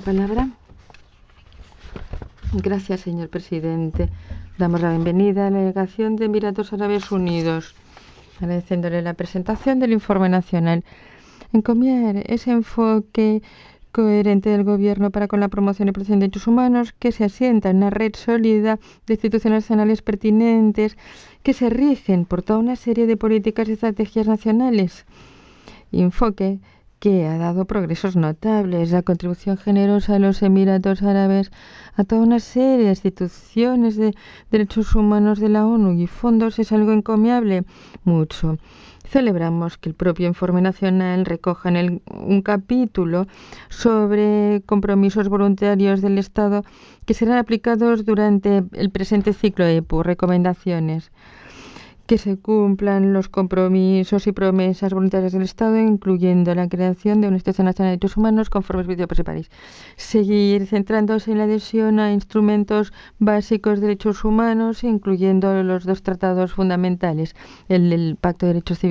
palabra. Gracias, señor presidente. Damos la bienvenida a la delegación de Emiratos Árabes Unidos, agradeciéndole la presentación del informe nacional. Encomiar ese enfoque coherente del Gobierno para con la promoción y protección de derechos humanos que se asienta en una red sólida de instituciones nacionales pertinentes que se rigen por toda una serie de políticas y estrategias nacionales. Enfoque que ha dado progresos notables, la contribución generosa de los Emiratos Árabes a toda una serie de instituciones de derechos humanos de la ONU y fondos es algo encomiable. Mucho. Celebramos que el propio informe nacional recoja en un capítulo sobre compromisos voluntarios del Estado que serán aplicados durante el presente ciclo de EPU, recomendaciones. Que se cumplan los compromisos y promesas voluntarias del Estado, incluyendo la creación de una institución nacional de derechos humanos conforme al Principio de París. Seguir centrándose en la adhesión a instrumentos básicos de derechos humanos, incluyendo los dos tratados fundamentales, el del Pacto de Derechos Civiles